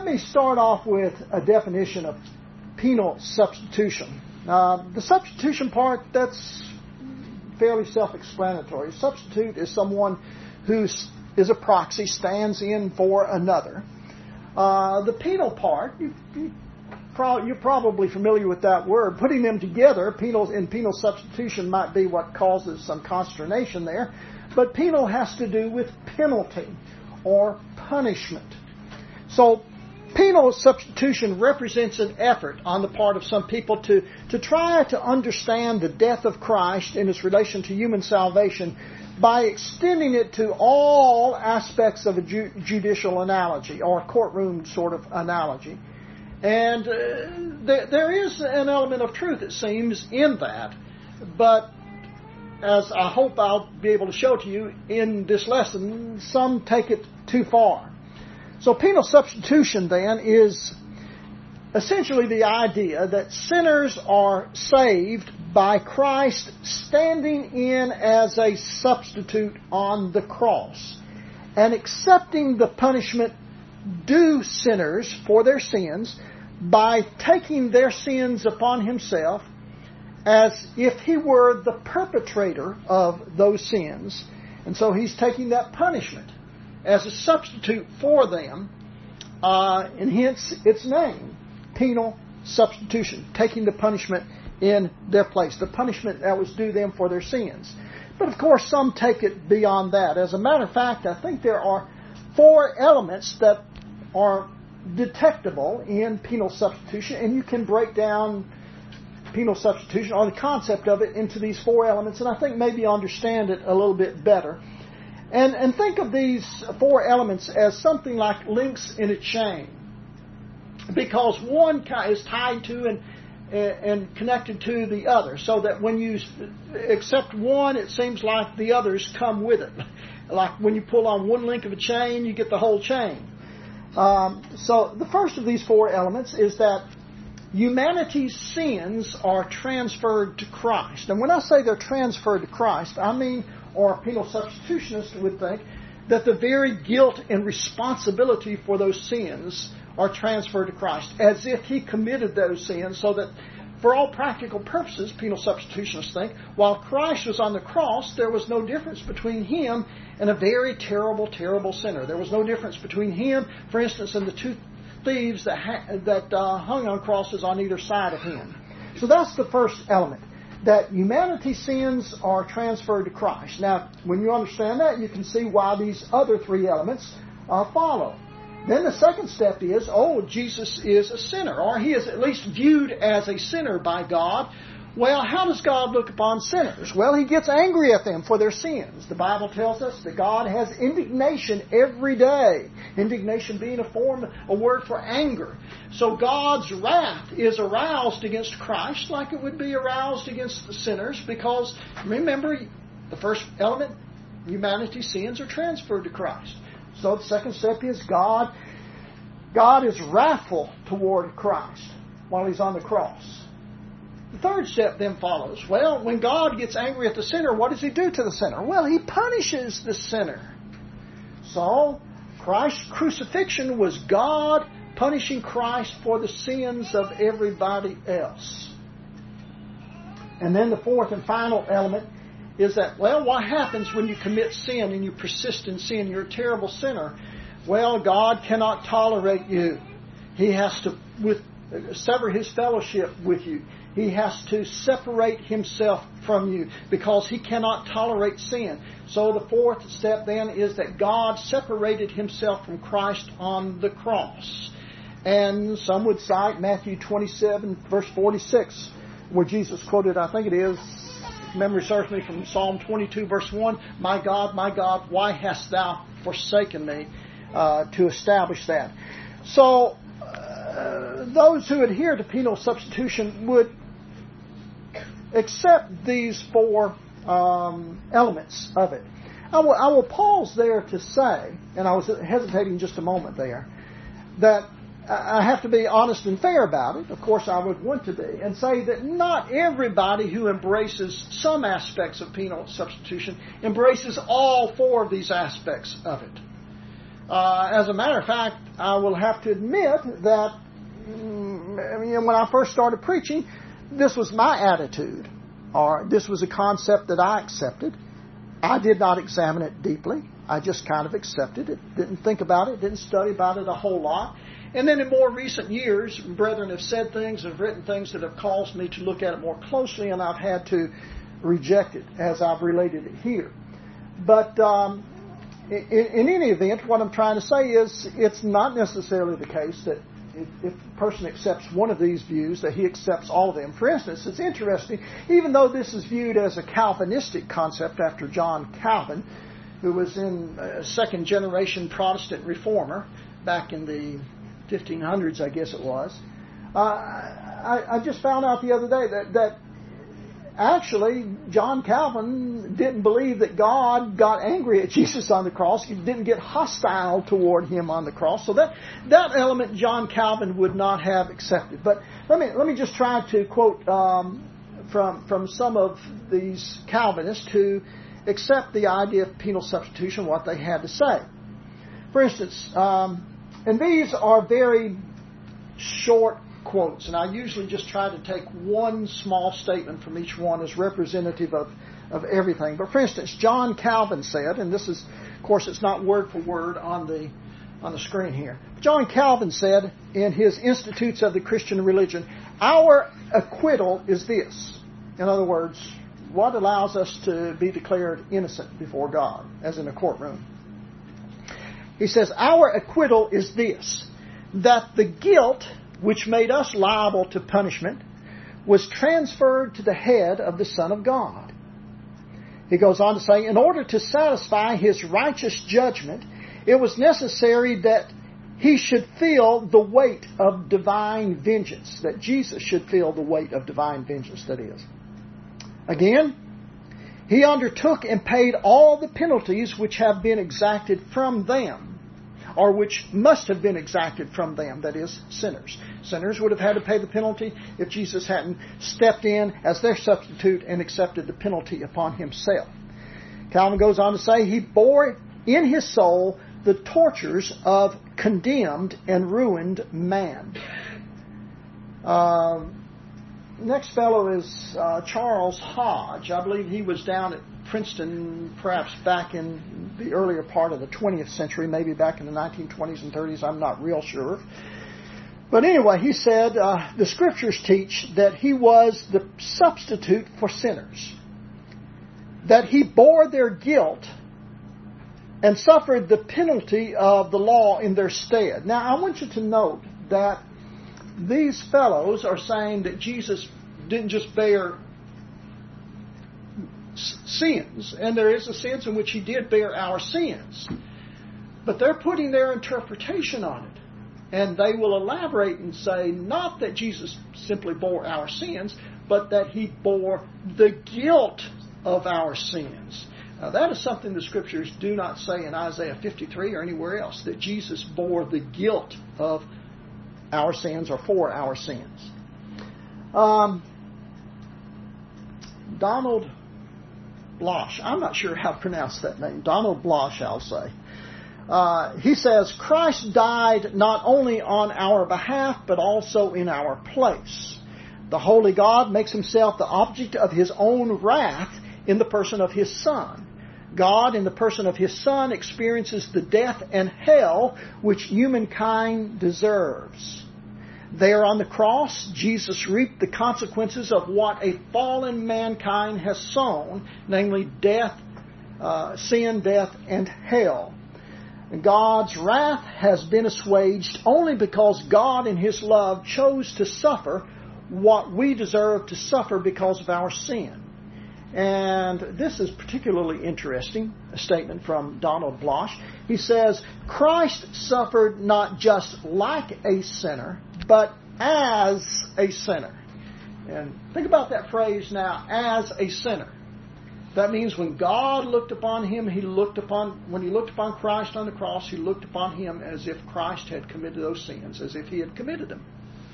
let me start off with a definition of penal substitution. The substitution part, that's fairly self-explanatory. Substitute is someone who is a proxy, stands in for another. The penal part, you're probably familiar with that word. Putting them together, penal substitution might be what causes some consternation there. But penal has to do with penalty or punishment. So penal substitution represents an effort on the part of some people to try to understand the death of Christ in its relation to human salvation by extending it to all aspects of a judicial analogy or courtroom sort of analogy. And there is an element of truth, it seems, in that. But as I hope I'll be able to show to you in this lesson, some take it too far. So penal substitution then is essentially the idea that sinners are saved by Christ standing in as a substitute on the cross and accepting the punishment due sinners for their sins by taking their sins upon Himself as if He were the perpetrator of those sins. And so He's taking that punishment as a substitute for them, and hence its name, penal substitution, taking the punishment in their place, the punishment that was due them for their sins. But of course, some take it beyond that. As a matter of fact, I think there are 4 elements that are detectable in penal substitution, and you can break down penal substitution or the concept of it into these 4 elements, and I think maybe understand it a little bit better. And think of these 4 elements as something like links in a chain, because one is tied to and connected to the other, so that when you accept one, it seems like the others come with it. Like when you pull on one link of a chain, you get the whole chain. So the first of these 4 elements is that humanity's sins are transferred to Christ. And when I say they're transferred to Christ, I mean, or a penal substitutionist would think, that the very guilt and responsibility for those sins are transferred to Christ, as if He committed those sins, so that for all practical purposes, penal substitutionists think, while Christ was on the cross, there was no difference between Him and a very terrible, terrible sinner. There was no difference between Him, for instance, and the 2 thieves that hung on crosses on either side of Him. So that's the first element, that humanity's sins are transferred to Christ. Now, when you understand that, you can see why these other 3 elements follow. Then the second step is, Jesus is a sinner, or He is at least viewed as a sinner by God. Well, how does God look upon sinners? Well, He gets angry at them for their sins. The Bible tells us that God has indignation every day. Indignation being a word for anger. So God's wrath is aroused against Christ like it would be aroused against the sinners, because, remember, the first element, humanity's sins are transferred to Christ. So the second step is God is wrathful toward Christ while He's on the cross. The third step then follows. Well, when God gets angry at the sinner, what does He do to the sinner? Well, He punishes the sinner. So, Christ's crucifixion was God punishing Christ for the sins of everybody else. And then the fourth and final element is that, well, what happens when you commit sin and you persist in sin? You're a terrible sinner. Well, God cannot tolerate you. He has to sever His fellowship with you. He has to separate Himself from you because He cannot tolerate sin. So the fourth step then is that God separated Himself from Christ on the cross. And some would cite Matthew 27, verse 46, where Jesus quoted, I think it is, if memory serves me, from Psalm 22, verse 1, my God, why hast Thou forsaken me?" To establish that. So those who adhere to penal substitution would accept these 4 elements of it. I will pause there to say, and I was hesitating just a moment there, that I have to be honest and fair about it. Of course, I would want to be, and say that not everybody who embraces some aspects of penal substitution embraces all 4 of these aspects of it. As a matter of fact, I will have to admit that when I first started preaching, this was my attitude, or this was a concept that I accepted. I did not examine it deeply. I just kind of accepted it, didn't think about it, didn't study about it a whole lot. And then in more recent years, brethren have said things, have written things that have caused me to look at it more closely, and I've had to reject it as I've related it here. But in any event, what I'm trying to say is it's not necessarily the case that if a person accepts one of these views, that he accepts all of them. For instance, it's interesting, even though this is viewed as a Calvinistic concept after John Calvin, who was in a second-generation Protestant reformer back in the 1500s, I guess it was, I just found out the other day that actually John Calvin didn't believe that God got angry at Jesus on the cross. He didn't get hostile toward him on the cross. So that element John Calvin would not have accepted. But let me just try to quote from some of these Calvinists who accept the idea of penal substitution, what they had to say. For instance, and these are very short quotes, and I usually just try to take one small statement from each one as representative of everything. But for instance, John Calvin said, and this is, of course, it's not word for word on the screen here. John Calvin said in his Institutes of the Christian Religion, "Our acquittal is this." In other words, what allows us to be declared innocent before God, as in a courtroom. He says, "Our acquittal is this, that the guilt which made us liable to punishment was transferred to the head of the Son of God." He goes on to say, "In order to satisfy His righteous judgment, it was necessary that He should feel the weight of divine vengeance," that Jesus should feel the weight of divine vengeance, that is. Again, He undertook and paid all the penalties which have been exacted from them, or which must have been exacted from them, that is, sinners. Sinners would have had to pay the penalty if Jesus hadn't stepped in as their substitute and accepted the penalty upon Himself. Calvin goes on to say, He bore in His soul the tortures of condemned and ruined man. Next fellow is Charles Hodge. I believe he was down at Princeton perhaps back in the earlier part of the 20th century, maybe back in the 1920s and 30s, I'm not real sure. But anyway, he said the Scriptures teach that He was the substitute for sinners, that He bore their guilt and suffered the penalty of the law in their stead. Now, I want you to note that these fellows are saying that Jesus didn't just bear sins, and there is a sense in which He did bear our sins, but they're putting their interpretation on it, and they will elaborate and say not that Jesus simply bore our sins, but that He bore the guilt of our sins. Now, that is something the Scriptures do not say in Isaiah 53 or anywhere else, that Jesus bore the guilt of our sins or for our sins. Donald Blosh, I'm not sure how to pronounce that name. Donald Blosh, I'll say. He says, Christ died not only on our behalf, but also in our place. The Holy God makes Himself the object of His own wrath in the person of His Son. God, in the person of His Son, experiences the death and hell which humankind deserves. There on the cross, Jesus reaped the consequences of what a fallen mankind has sown, namely death, sin, death, and hell. And God's wrath has been assuaged only because God in His love chose to suffer what we deserve to suffer because of our sin. And this is particularly interesting, a statement from Donald Blosh. He says, Christ suffered not just like a sinner, but as a sinner. And think about that phrase now, as a sinner. That means when God looked upon Him, when He looked upon Christ on the cross, He looked upon Him as if Christ had committed those sins, as if He had committed them.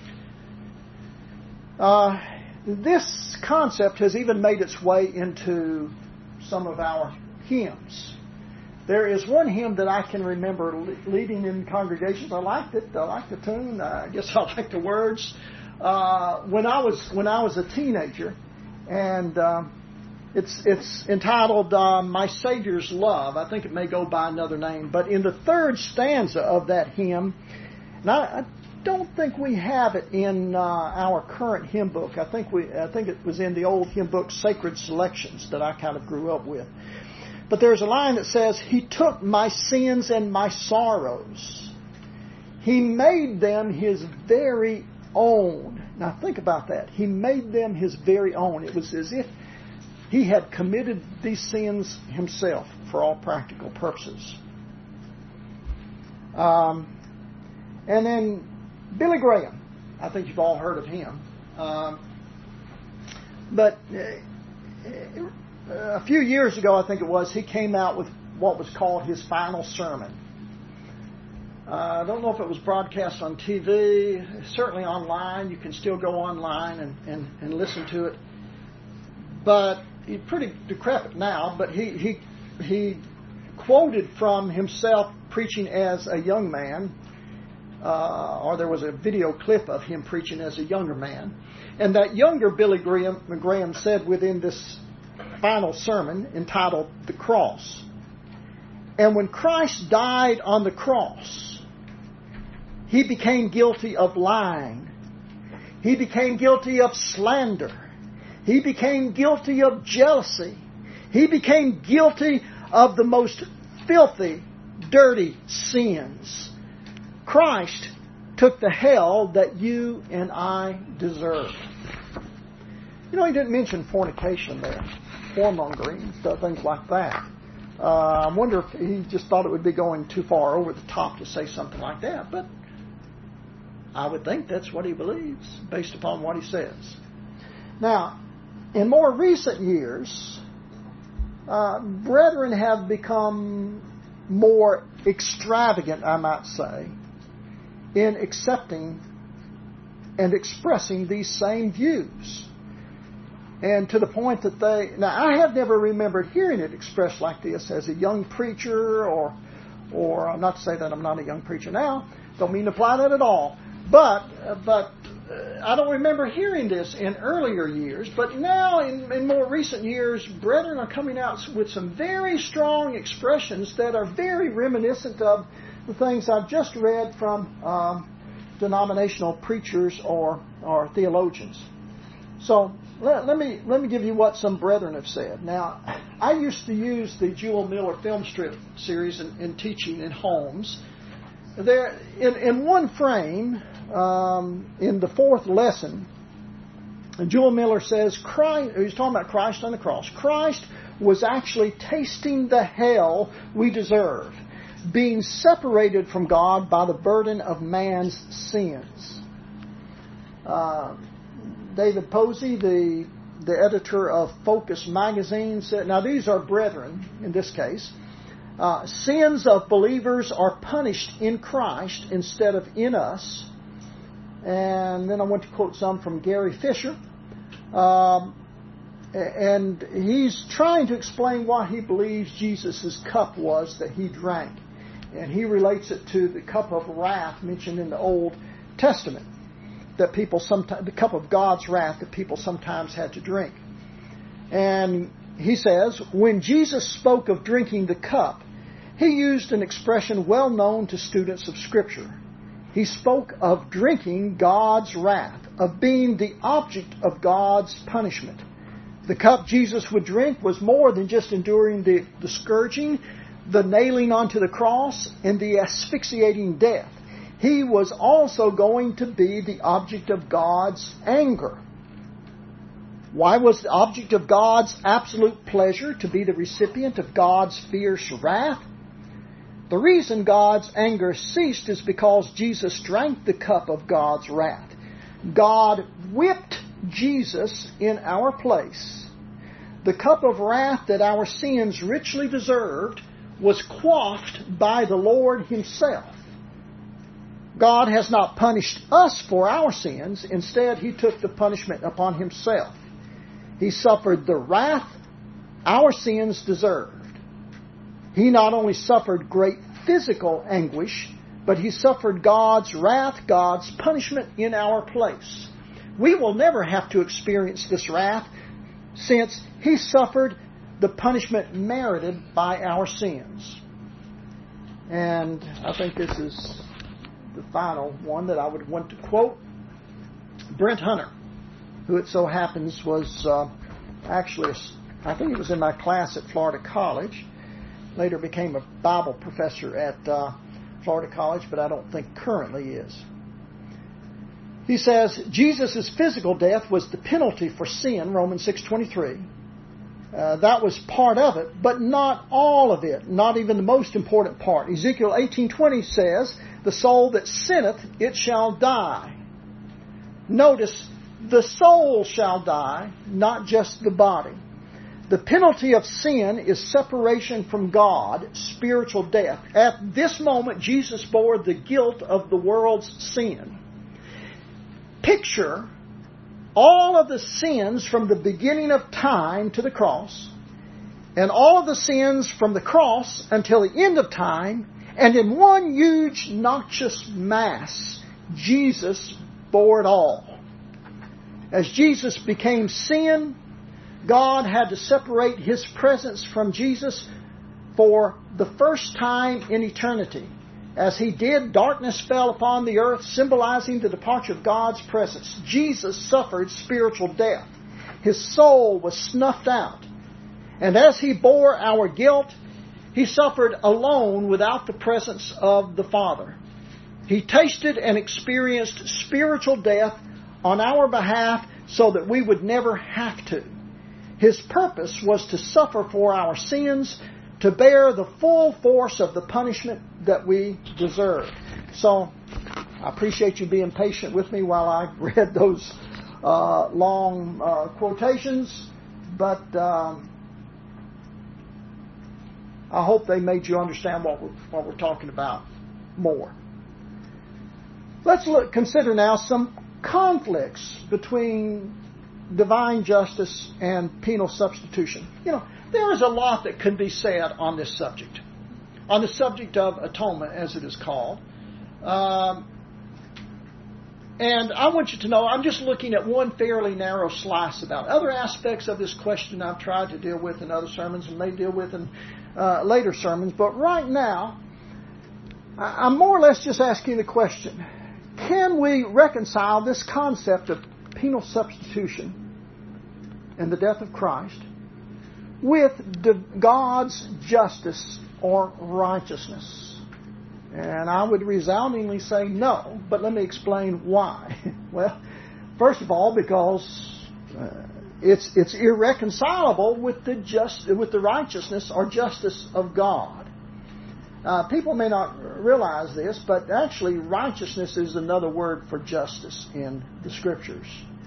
This concept has even made its way into some of our hymns. There is one hymn that I can remember leading in congregations. I liked it. I liked the tune. I guess I liked the words. When I was a teenager, and it's entitled "My Savior's Love." I think it may go by another name, but in the third stanza of that hymn, and I don't think we have it in our current hymn book. I think it was in the old hymn book, Sacred Selections, that I kind of grew up with. But there's a line that says, "He took my sins and my sorrows. He made them His very own." Now think about that. He made them His very own. It was as if He had committed these sins Himself for all practical purposes. And then Billy Graham. I think you've all heard of him. But a few years ago, I think it was, he came out with what was called his final sermon. I don't know if it was broadcast on TV, certainly online. You can still go online and listen to it. But he's pretty decrepit now, but he quoted from himself preaching as a young man, or there was a video clip of him preaching as a younger man. And that younger Billy Graham said within this final sermon entitled "The Cross," "And when Christ died on the cross, He became guilty of lying. He became guilty of slander. He became guilty of jealousy. He became guilty of the most filthy, dirty sins. Christ took the hell that you and I deserve." You know, he didn't mention fornication there, whoremongering, things like that. I wonder if he just thought it would be going too far over the top to say something like that. But I would think that's what he believes, based upon what he says. Now, in more recent years, brethren have become more extravagant, I might say, in accepting and expressing these same views. And to the point that now I have never remembered hearing it expressed like this as a young preacher, or not to say that I'm not a young preacher now, don't mean to apply that at all, but I don't remember hearing this in earlier years. But now in more recent years, brethren are coming out with some very strong expressions that are very reminiscent of the things I've just read from denominational preachers or theologians. So let me give you what some brethren have said. Now, I used to use the Jewel Miller film strip series in teaching in homes. There, in one frame, in the fourth lesson, Jewel Miller says, he's talking about Christ on the cross. Christ was actually tasting the hell we deserve, being separated from God by the burden of man's sins. David Posey, the editor of Focus magazine, said, now these are brethren in this case, sins of believers are punished in Christ instead of in us. And then I want to quote some from Gary Fisher. And he's trying to explain what he believes Jesus' cup was that he drank. And he relates it to the cup of wrath mentioned in the Old Testament, that people sometimes, the cup of God's wrath that people sometimes had to drink. And he says, when Jesus spoke of drinking the cup, he used an expression well known to students of Scripture. He spoke of drinking God's wrath, of being the object of God's punishment. The cup Jesus would drink was more than just enduring the scourging, the nailing onto the cross, and the asphyxiating death. He was also going to be the object of God's anger. Why was the object of God's absolute pleasure to be the recipient of God's fierce wrath? The reason God's anger ceased is because Jesus drank the cup of God's wrath. God whipped Jesus in our place. The cup of wrath that our sins richly deserved was quaffed by the Lord Himself. God has not punished us for our sins. Instead, He took the punishment upon Himself. He suffered the wrath our sins deserved. He not only suffered great physical anguish, but He suffered God's wrath, God's punishment in our place. We will never have to experience this wrath, since He suffered the punishment merited by our sins. And I think this is the final one that I would want to quote. Brent Hunter, who it so happens was actually, I think he was in my class at Florida College, later became a Bible professor at Florida College, but I don't think currently is. He says, Jesus' physical death was the penalty for sin, Romans 6:23. That was part of it, but not all of it, not even the most important part. Ezekiel 18:20 says, the soul that sinneth, it shall die. Notice, the soul shall die, not just the body. The penalty of sin is separation from God, spiritual death. At this moment, Jesus bore the guilt of the world's sin. Picture all of the sins from the beginning of time to the cross, and all of the sins from the cross until the end of time, and in one huge noxious mass, Jesus bore it all. As Jesus became sin, God had to separate His presence from Jesus for the first time in eternity. As He did, darkness fell upon the earth, symbolizing the departure of God's presence. Jesus suffered spiritual death. His soul was snuffed out. And as He bore our guilt, He suffered alone without the presence of the Father. He tasted and experienced spiritual death on our behalf so that we would never have to. His purpose was to suffer for our sins, to bear the full force of the punishment that we deserve. So, I appreciate you being patient with me while I read those long quotations, but I hope they made you understand what we're talking about more. Let's consider now some conflicts between divine justice and penal substitution. There is a lot that can be said on this subject. On the subject of atonement, as it is called. And I want you to know, I'm just looking at one fairly narrow slice about it. Other aspects of this question I've tried to deal with in other sermons and may deal with in later sermons. But right now, I'm more or less just asking the question, can we reconcile this concept of penal substitution and the death of Christ with God's justice or righteousness? And I would resoundingly say no, but let me explain why. Well, first of all, because it's irreconcilable with the righteousness or justice of God. People may not realize this, but actually righteousness is another word for justice in the Scriptures.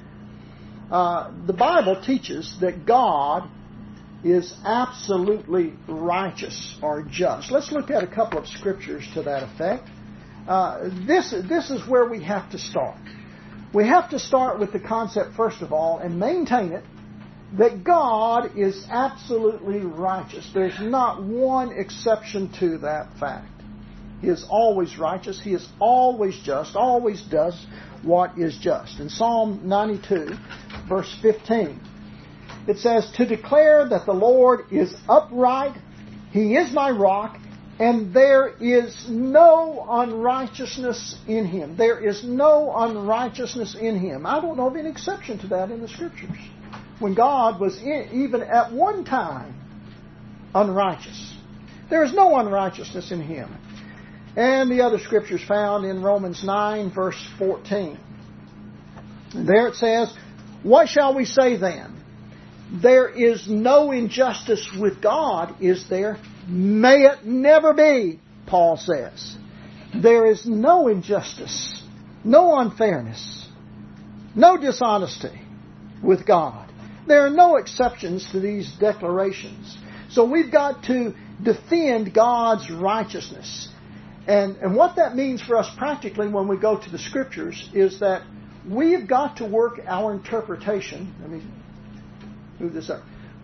The Bible teaches that God is absolutely righteous or just. Let's look at a couple of scriptures to that effect. This is where we have to start. We have to start with the concept, first of all, and maintain it, that God is absolutely righteous. There's not one exception to that fact. He is always righteous. He is always just, always does what is just. In Psalm 92, verse 15, it says, to declare that the Lord is upright, He is my rock, and there is no unrighteousness in Him. There is no unrighteousness in Him. I don't know of any exception to that in the Scriptures. When God was even at one time unrighteous. There is no unrighteousness in Him. And the other Scriptures found in Romans 9, verse 14. And there it says, what shall we say then? There is no injustice with God, is there? May it never be, Paul says. There is no injustice, no unfairness, no dishonesty with God. There are no exceptions to these declarations. So we've got to defend God's righteousness. And what that means for us practically when we go to the Scriptures is that we've got to work our interpretation. Let me move this up.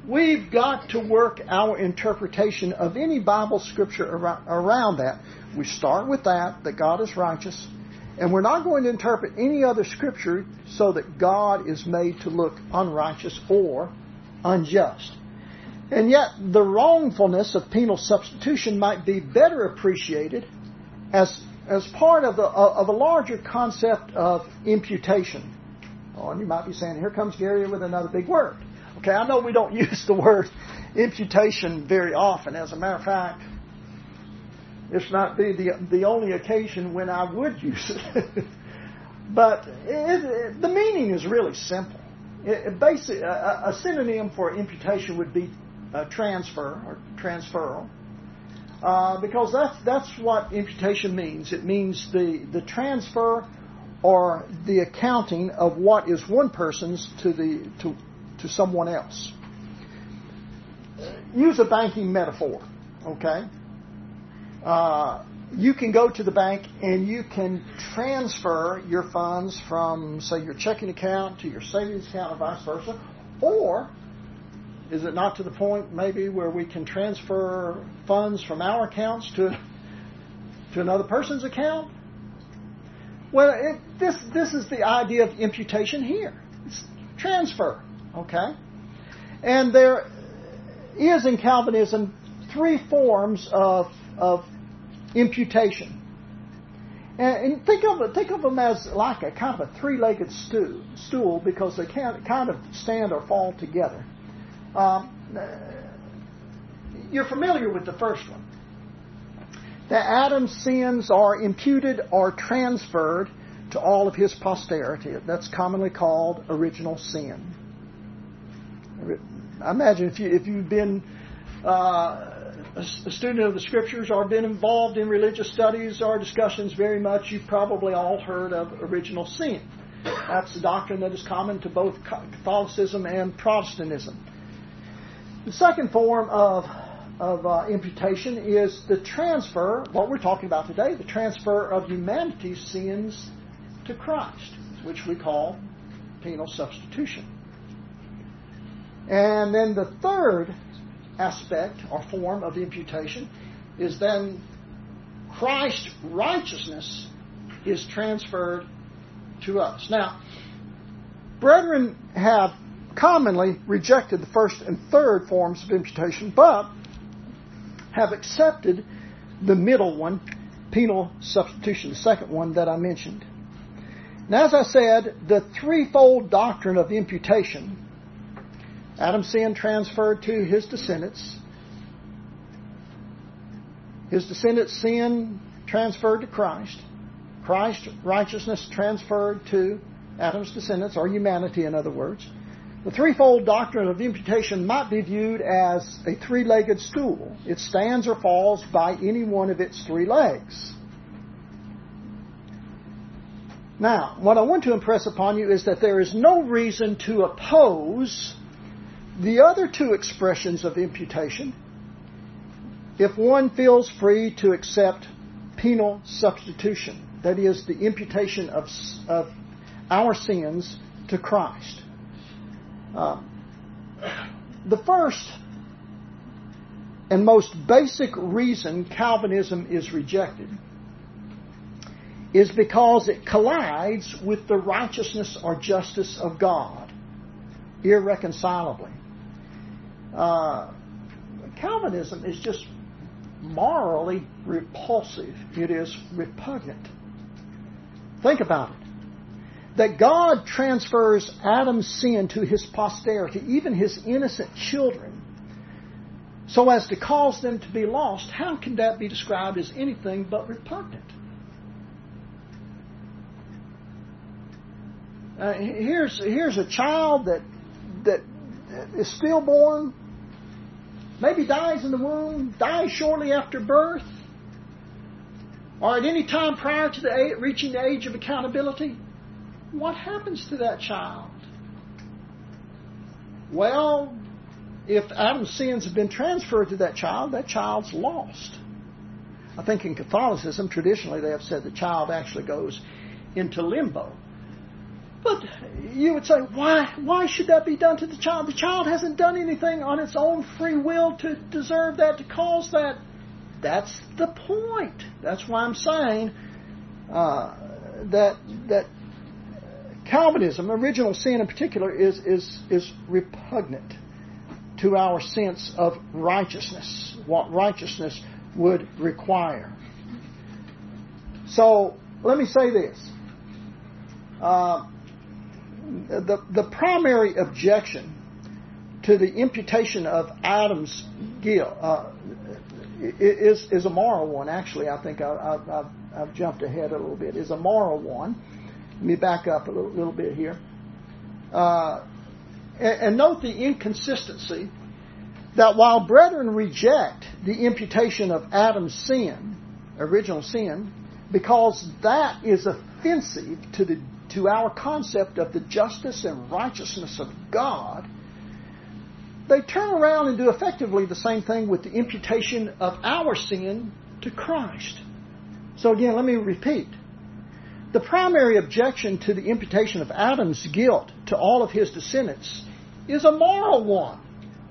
we've got to work our interpretation of any Bible scripture around that. We start with that God is righteous, and we're not going to interpret any other scripture so that God is made to look unrighteous or unjust. And yet, the wrongfulness of penal substitution might be better appreciated as part of a larger concept of imputation. Oh, and you might be saying, here comes Gary with another big word. Okay, I know we don't use the word imputation very often. As a matter of fact, this might be the only occasion when I would use it. But the meaning is really simple. Basically, a synonym for imputation would be transfer or transferal. Because that's what imputation means. It means the transfer or the accounting of what is one person's to someone else. Use a banking metaphor, okay? You can go to the bank and you can transfer your funds from, say, your checking account to your savings account or vice versa. Or, is it not to the point maybe where we can transfer funds from our accounts to another person's account? Well, this is the idea of imputation here. It's transfer, okay? And there is in Calvinism 3 forms of imputation. And think of them as like a kind of a 3-legged stool because they can't kind of stand or fall together. You're familiar with the first one. That Adam's sins are imputed or transferred to all of his posterity. That's commonly called original sin. I imagine if you've been a student of the Scriptures or been involved in religious studies or discussions very much, you've probably all heard of original sin. That's a doctrine that is common to both Catholicism and Protestantism. The second form of imputation is the transfer, what we're talking about today, the transfer of humanity's sins to Christ, which we call penal substitution. And then the third aspect or form of imputation is then Christ's righteousness is transferred to us. Now, brethren have commonly rejected the first and third forms of imputation, but have accepted the middle one, penal substitution, the second one that I mentioned. Now, as I said, the threefold doctrine of imputation, Adam's sin transferred to his descendants, his descendants' sin transferred to Christ, Christ's righteousness transferred to Adam's descendants, or humanity in other words. The threefold doctrine of imputation might be viewed as a 3-legged stool. It stands or falls by any one of its 3 legs. Now, what I want to impress upon you is that there is no reason to oppose the other 2 expressions of imputation if one feels free to accept penal substitution. That is, the imputation of our sins to Christ. The first and most basic reason Calvinism is rejected is because it collides with the righteousness or justice of God irreconcilably. Calvinism is just morally repulsive. It is repugnant. Think about it. That God transfers Adam's sin to his posterity, even his innocent children, so as to cause them to be lost, how can that be described as anything but repugnant? Here's a child that is stillborn, maybe dies in the womb, dies shortly after birth, or at any time prior to reaching the age of accountability. What happens to that child? Well, if Adam's sins have been transferred to that child's lost. I think in Catholicism, traditionally, they have said the child actually goes into limbo. But you would say, why should that be done to the child? The child hasn't done anything on its own free will to deserve that, to cause that. That's the point. That's why I'm saying that Calvinism, original sin in particular, is repugnant to our sense of righteousness, what righteousness would require. So let me say this. The primary objection to the imputation of Adam's guilt is a moral one. Actually, I think I've jumped ahead a little bit. Is a moral one. Let me back up a little bit here. And note the inconsistency that while brethren reject the imputation of Adam's sin, original sin, because that is offensive to our concept of the justice and righteousness of God, they turn around and do effectively the same thing with the imputation of our sin to Christ. So again, let me repeat. The primary objection to the imputation of Adam's guilt to all of his descendants is a moral one.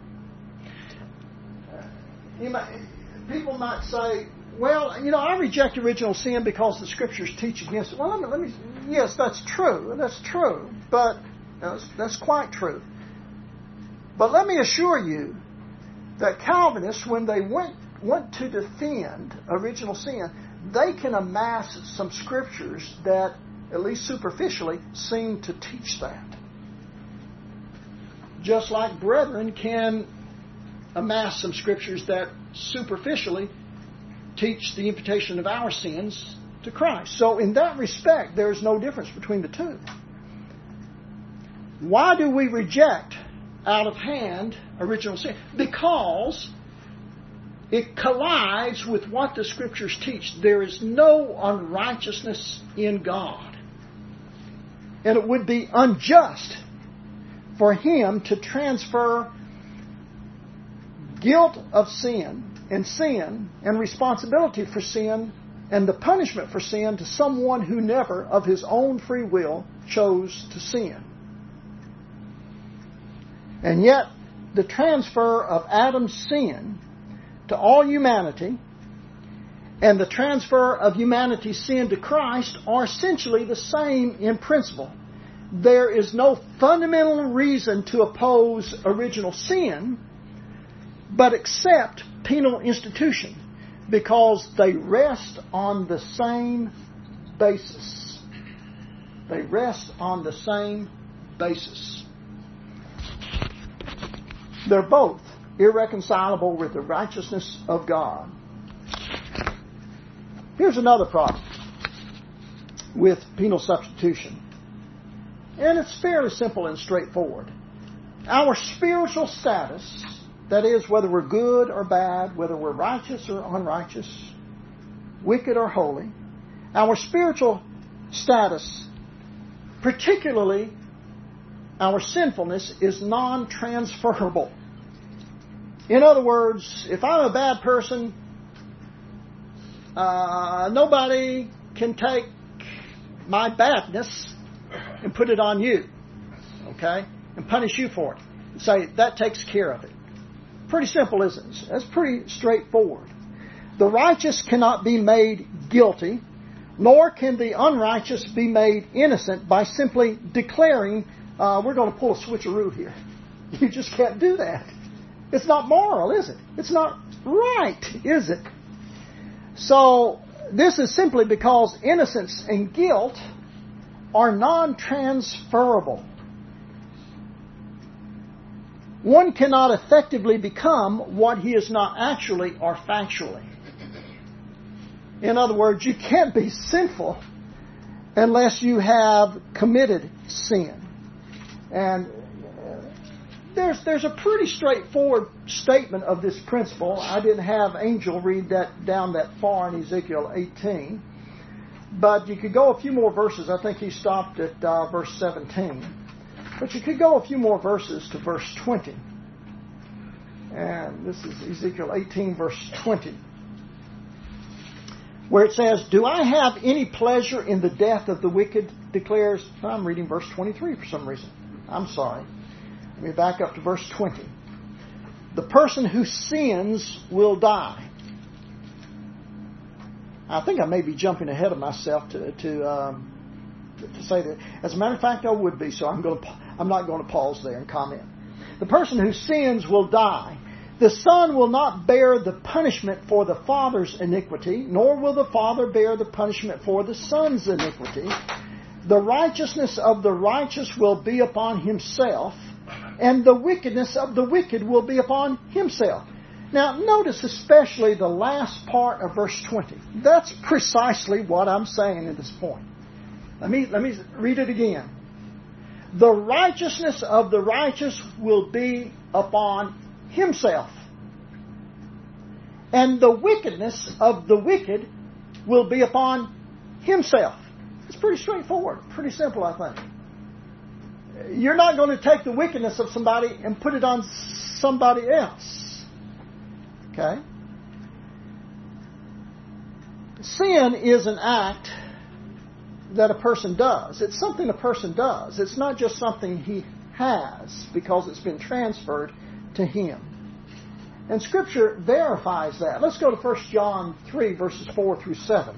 People might say, well, I reject original sin because the Scriptures teach against it. Well, let me. Yes, that's true. That's true. But that's quite true. But let me assure you that Calvinists, when they went to defend original sin, they can amass some Scriptures that, at least superficially, seem to teach that. Just like brethren can amass some Scriptures that superficially teach the imputation of our sins to Christ. So in that respect, there is no difference between the two. Why do we reject out of hand original sin? Because it collides with what the Scriptures teach. There is no unrighteousness in God. And it would be unjust for Him to transfer guilt of sin and responsibility for sin and the punishment for sin to someone who never, of his own free will, chose to sin. And yet, the transfer of Adam's sin to all humanity and the transfer of humanity's sin to Christ are essentially the same in principle. There is no fundamental reason to oppose original sin, but accept penal institution, because they rest on the same basis. They rest on the same basis. They're both irreconcilable with the righteousness of God. Here's another problem with penal substitution. And it's fairly simple and straightforward. Our spiritual status, that is, whether we're good or bad, whether we're righteous or unrighteous, wicked or holy, our spiritual status, particularly our sinfulness, is non-transferable. In other words, if I'm a bad person, nobody can take my badness and put it on you, okay, and punish you for it. And say, that takes care of it. Pretty simple, isn't it? That's pretty straightforward. The righteous cannot be made guilty, nor can the unrighteous be made innocent by simply declaring, we're going to pull a switcheroo here. You just can't do that. It's not moral, is it? It's not right, is it? So, this is simply because innocence and guilt are non-transferable. One cannot effectively become what he is not actually or factually. In other words, you can't be sinful unless you have committed sin. And there's a pretty straightforward statement of this principle. I didn't have Angel read that down that far in Ezekiel 18. But you could go a few more verses. I think he stopped at verse 17. But you could go a few more verses to verse 20. And this is Ezekiel 18, verse 20. where it says, "Do I have any pleasure in the death of the wicked?" declares, I'm reading verse 23 for some reason. I'm sorry. Let me back up to verse 20. "The person who sins will die." I think I may be jumping ahead of myself to say that. As a matter of fact, I would be, so I'm not going to pause there and comment. "The person who sins will die. The Son will not bear the punishment for the Father's iniquity, nor will the Father bear the punishment for the Son's iniquity. The righteousness of the righteous will be upon himself, and the wickedness of the wicked will be upon himself." Now, notice especially the last part of verse 20. That's precisely what I'm saying at this point. Let me read it again. "The righteousness of the righteous will be upon himself, and the wickedness of the wicked will be upon himself." It's pretty straightforward, pretty simple, I think. You're not going to take the wickedness of somebody and put it on somebody else. Okay? Sin is an act that a person does. It's something a person does. It's not just something he has because it's been transferred to him. And Scripture verifies that. Let's go to 1 John 3, verses 4 through 7.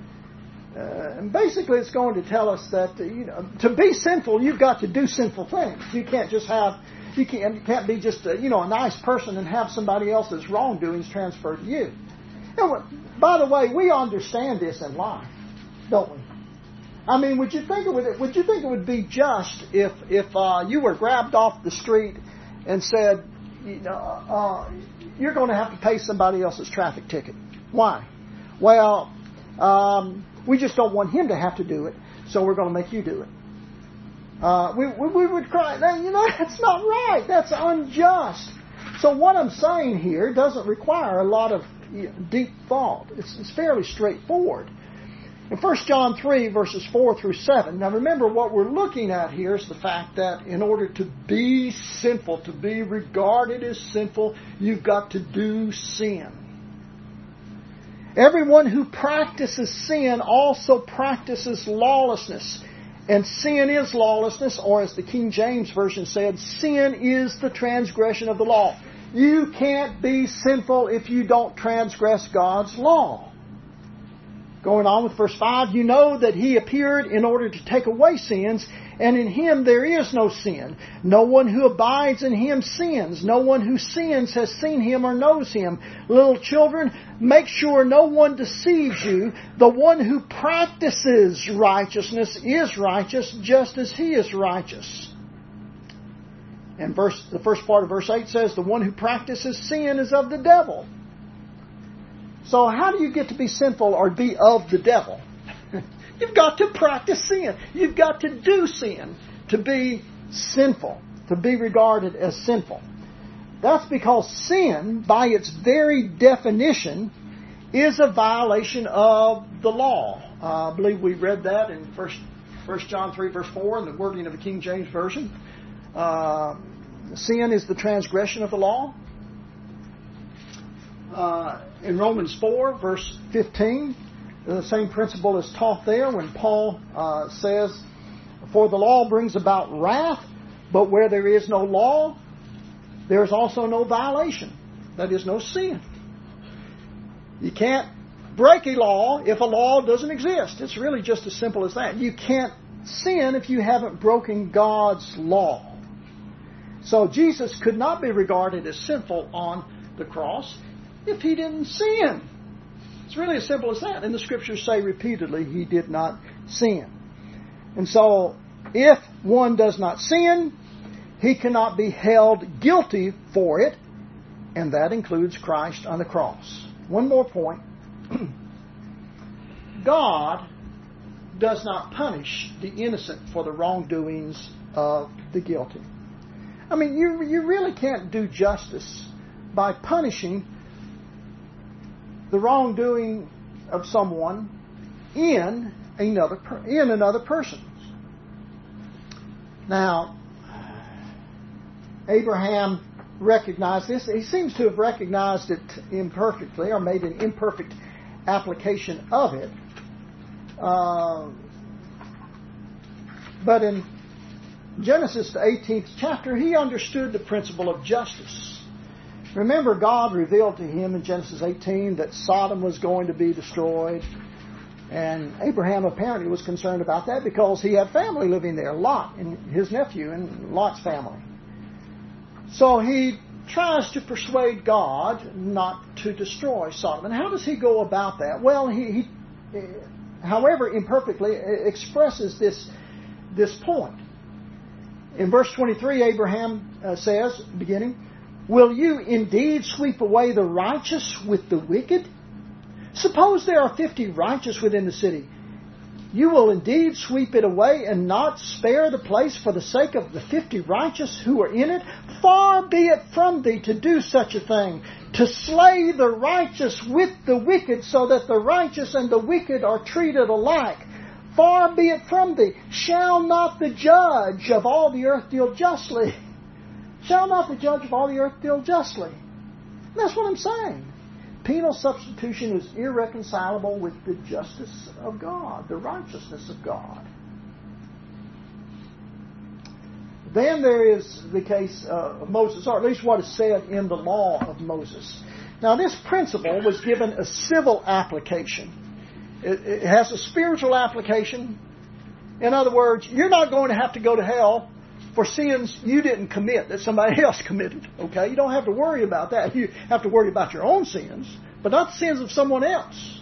And basically it's going to tell us that to be sinful, you've got to do sinful things. You can't be just a nice person and have somebody else's wrongdoings transferred to you. And by the way, we understand this in life, don't we? I mean, would you think it would be just if you were grabbed off the street and said, you're going to have to pay somebody else's traffic ticket? Why? Well, we just don't want him to have to do it, so we're going to make you do it. We would cry, that's not right. That's unjust. So what I'm saying here doesn't require a lot of deep thought. It's fairly straightforward. In 1 John 3, verses 4 through 7, now remember what we're looking at here is the fact that in order to be sinful, to be regarded as sinful, you've got to do sin. Everyone who practices sin also practices lawlessness. And sin is lawlessness, or as the King James Version said, sin is the transgression of the law. You can't be sinful if you don't transgress God's law. Going on with verse 5, "You know that He appeared in order to take away sins, and in Him there is no sin. No one who abides in Him sins. No one who sins has seen Him or knows Him. Little children, make sure no one deceives you. The one who practices righteousness is righteous, just as He is righteous." And the first part of verse 8 says, "The one who practices sin is of the devil." So how do you get to be sinful or be of the devil? You've got to practice sin. You've got to do sin to be sinful, to be regarded as sinful. That's because sin, by its very definition, is a violation of the law. I believe we read that in 1 John 3, verse 4, in the wording of the King James Version. Sin is the transgression of the law. In Romans 4, verse 15, the same principle is taught there when Paul says, "For the law brings about wrath, but where there is no law, there is also no violation." That is, no sin. You can't break a law if a law doesn't exist. It's really just as simple as that. You can't sin if you haven't broken God's law. So Jesus could not be regarded as sinful on the cross if He didn't sin. It's really as simple as that. And the Scriptures say repeatedly He did not sin. And so, if one does not sin, he cannot be held guilty for it, and that includes Christ on the cross. One more point. God does not punish the innocent for the wrongdoings of the guilty. I mean, you really can't do justice by punishing the wrongdoing of someone in another person. Now, Abraham recognized this. He seems to have recognized it imperfectly, or made an imperfect application of it. But in Genesis, the 18th chapter, he understood the principle of justice. Remember, God revealed to him in Genesis 18 that Sodom was going to be destroyed. And Abraham apparently was concerned about that because he had family living there, Lot and his nephew and Lot's family. So he tries to persuade God not to destroy Sodom. And how does he go about that? Well, he however imperfectly, expresses this point. In verse 23, Abraham says, beginning, "Will you indeed sweep away the righteous with the wicked? Suppose there are 50 righteous within the city. You will indeed sweep it away and not spare the place for the sake of the 50 righteous who are in it? Far be it from thee to do such a thing, to slay the righteous with the wicked, so that the righteous and the wicked are treated alike. Far be it from thee. Shall not the judge of all the earth deal justly? Shall not the judge of all the earth deal justly?" And that's what I'm saying. Penal substitution is irreconcilable with the justice of God, the righteousness of God. Then there is the case of Moses, or at least what is said in the law of Moses. Now, this principle was given a civil application. It has a spiritual application. In other words, you're not going to have to go to hell for sins you didn't commit that somebody else committed. Okay? You don't have to worry about that. You have to worry about your own sins, but not the sins of someone else.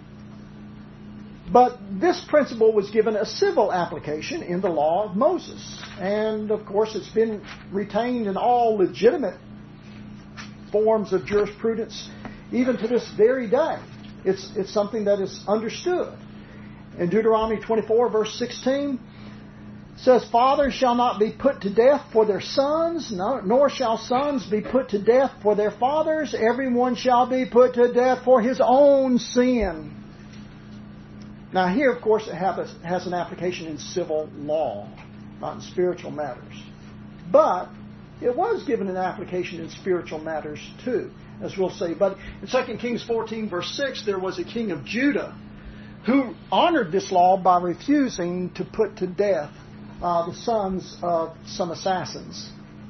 But this principle was given a civil application in the law of Moses. And, of course, it's been retained in all legitimate forms of jurisprudence even to this very day. It's something that is understood. In Deuteronomy 24, verse 16, says, "Fathers shall not be put to death for their sons, nor shall sons be put to death for their fathers. Everyone shall be put to death for his own sin." Now here, of course, it has an application in civil law, not in spiritual matters. But it was given an application in spiritual matters too, as we'll see. But in 2 Kings 14, verse 6, there was a king of Judah who honored this law by refusing to put to death the sons of some assassins.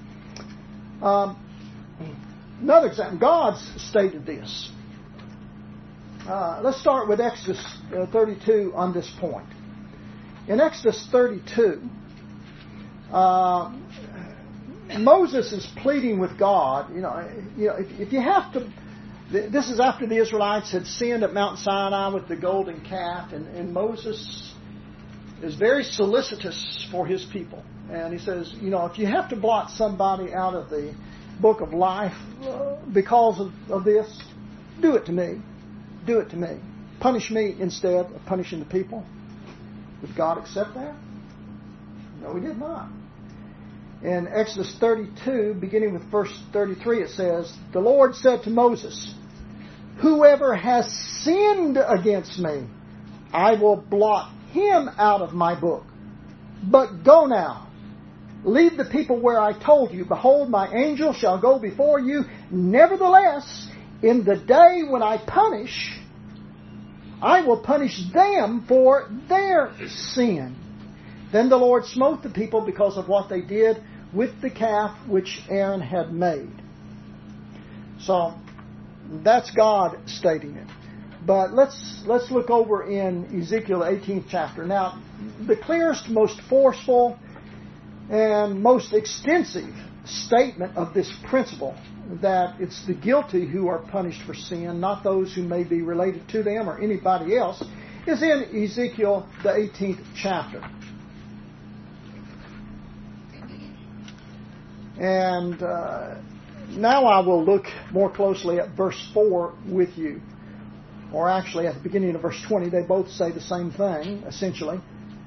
Another example, God stated this. Let's start with Exodus 32 on this point. In Exodus 32, Moses is pleading with God. If you have to, this is after the Israelites had sinned at Mount Sinai with the golden calf, and Moses is very solicitous for his people. And he says, if you have to blot somebody out of the book of life because of this, do it to me. Do it to me. Punish me instead of punishing the people. Would God accept that? No, He did not. In Exodus 32, beginning with verse 33, it says, "The Lord said to Moses, whoever has sinned against me, I will blot him out of my book. But go now, leave the people where I told you. Behold, my angel shall go before you. Nevertheless, in the day when I punish, I will punish them for their sin." Then the Lord smote the people because of what they did with the calf which Aaron had made. So that's God stating it. But let's look over in Ezekiel 18th chapter. Now, the clearest, most forceful, and most extensive statement of this principle, that it's the guilty who are punished for sin, not those who may be related to them or anybody else, is in Ezekiel the 18th chapter. And now I will look more closely at verse 4 with you. Or actually at the beginning of verse 20, they both say the same thing, essentially.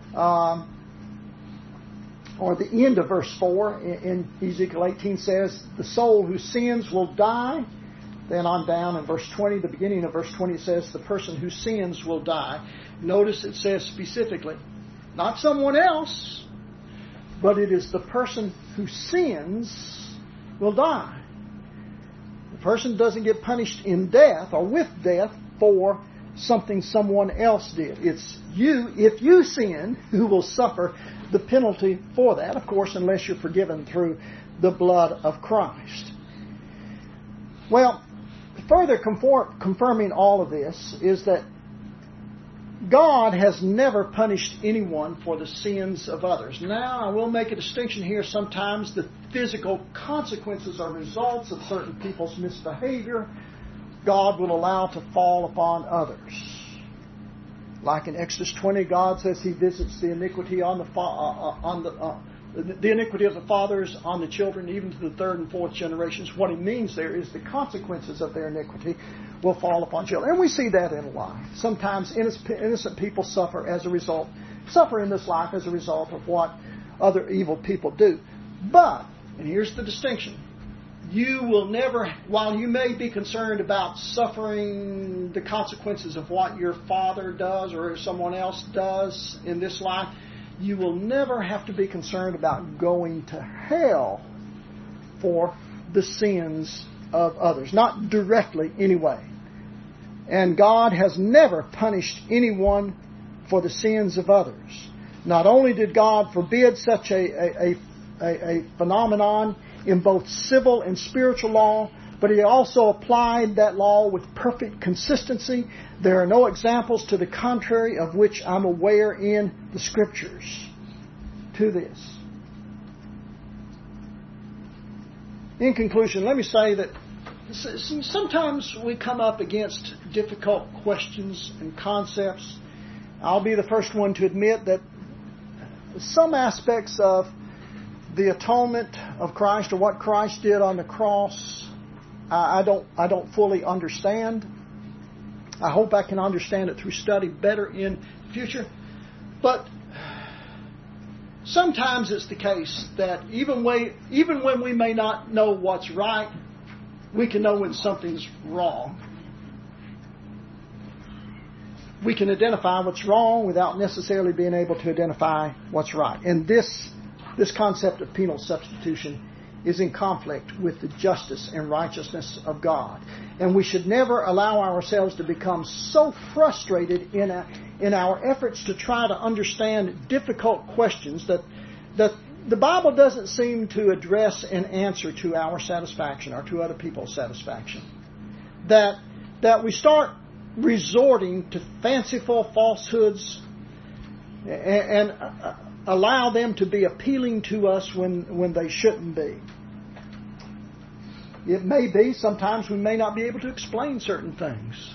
Or the end of verse 4 in Ezekiel 18 says, "The soul who sins will die." Then on down in verse 20, the beginning of verse 20 says, "The person who sins will die." Notice it says specifically, not someone else, but it is the person who sins will die. The person doesn't get punished in death or with death for something someone else did. It's you, if you sin, who will suffer the penalty for that, of course, unless you're forgiven through the blood of Christ. Well, further confirming all of this is that God has never punished anyone for the sins of others. Now, I will make a distinction here. Sometimes the physical consequences or results of certain people's misbehavior, God will allow to fall upon others. Like in Exodus 20, God says He visits the iniquity on the iniquity of the fathers on the children, even to the third and fourth generations. What He means there is the consequences of their iniquity will fall upon children. And we see that in life. Sometimes innocent people suffer in this life as a result of what other evil people do. But, and here's the distinction, you will never, while you may be concerned about suffering the consequences of what your father does or someone else does in this life, you will never have to be concerned about going to hell for the sins of others. Not directly, anyway. And God has never punished anyone for the sins of others. Not only did God forbid such a phenomenon in both civil and spiritual law, but He also applied that law with perfect consistency. There are no examples to the contrary of which I'm aware in the Scriptures to this. In conclusion, let me say that sometimes we come up against difficult questions and concepts. I'll be the first one to admit that some aspects of the atonement of Christ, or what Christ did on the cross, I don't fully understand. I hope I can understand it through study better in the future. But sometimes it's the case that even when we may not know what's right, we can know when something's wrong. We can identify what's wrong without necessarily being able to identify what's right. And this concept of penal substitution is in conflict with the justice and righteousness of God. And we should never allow ourselves to become so frustrated in our efforts to try to understand difficult questions that the Bible doesn't seem to address and answer to our satisfaction or to other people's satisfaction. That we start resorting to fanciful falsehoods and allow them to be appealing to us when they shouldn't be. It may be sometimes we may not be able to explain certain things.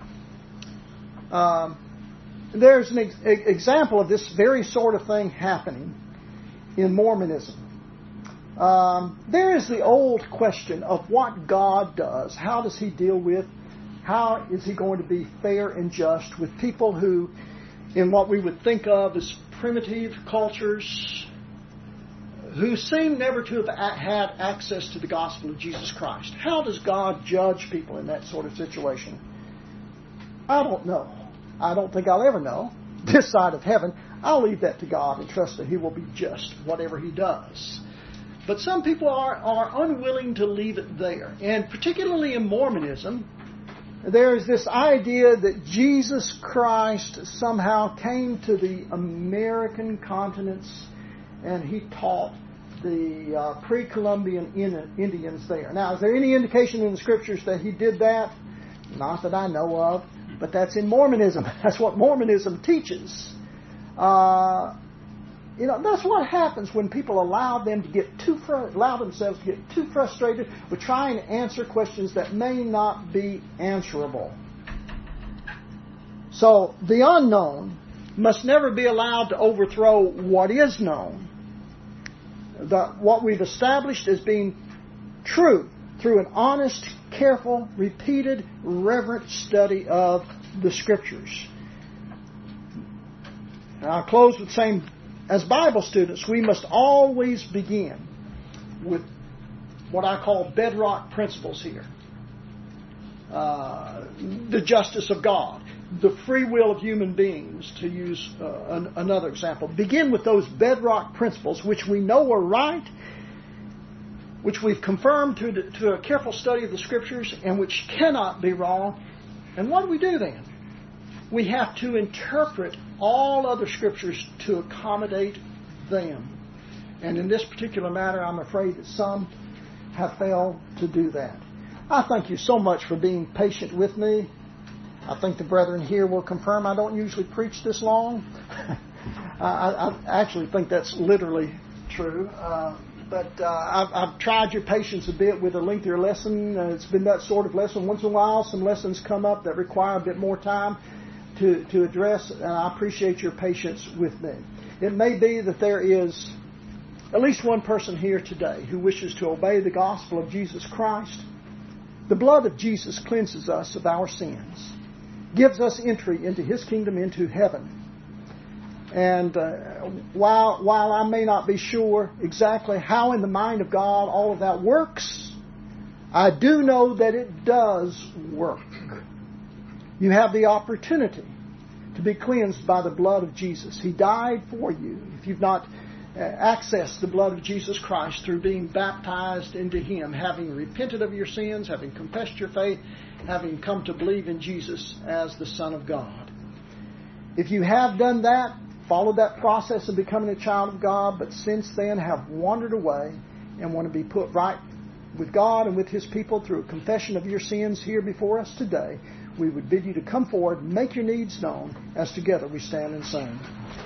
There's an example of this very sort of thing happening in Mormonism. There is the old question of what God does. How does He deal with, how is He going to be fair and just with people who, in what we would think of as primitive cultures, who seem never to have had access to the gospel of Jesus Christ? How does God judge people in that sort of situation? I don't know. I don't think I'll ever know. This side of heaven, I'll leave that to God and trust that He will be just whatever He does. But some people are unwilling to leave it there. And particularly in Mormonism, there is this idea that Jesus Christ somehow came to the American continents and He taught the pre-Columbian Indians there. Now, is there any indication in the Scriptures that He did that? Not that I know of, but that's in Mormonism. That's what Mormonism teaches. That's what happens when people allow themselves to get too frustrated with trying to answer questions that may not be answerable. So the unknown must never be allowed to overthrow what is known. What we've established as being true through an honest, careful, repeated, reverent study of the Scriptures. And I'll close with saying, as Bible students, we must always begin with what I call bedrock principles here. The justice of God, the free will of human beings, to use another example. Begin with those bedrock principles which we know are right, which we've confirmed to a careful study of the Scriptures, and which cannot be wrong. And what do we do then? we have to interpret all other Scriptures to accommodate them. And in this particular matter, I'm afraid that some have failed to do that. I thank you so much for being patient with me. I think the brethren here will confirm I don't usually preach this long. I actually think that's literally true. But I've tried your patience a bit with a lengthier lesson. It's been that sort of lesson. Once in a while, some lessons come up that require a bit more time to address, and I appreciate your patience with me. It may be that there is at least one person here today who wishes to obey the gospel of Jesus Christ. The blood of Jesus cleanses us of our sins, gives us entry into His kingdom, into heaven. And while I may not be sure exactly how in the mind of God all of that works, I do know that it does work. You have the opportunity to be cleansed by the blood of Jesus. He died for you. If you've not accessed the blood of Jesus Christ through being baptized into Him, having repented of your sins, having confessed your faith, having come to believe in Jesus as the Son of God. If you have done that, followed that process of becoming a child of God, but since then have wandered away and want to be put right with God and with His people through a confession of your sins here before us today, we would bid you to come forward, make your needs known, as together we stand and sing.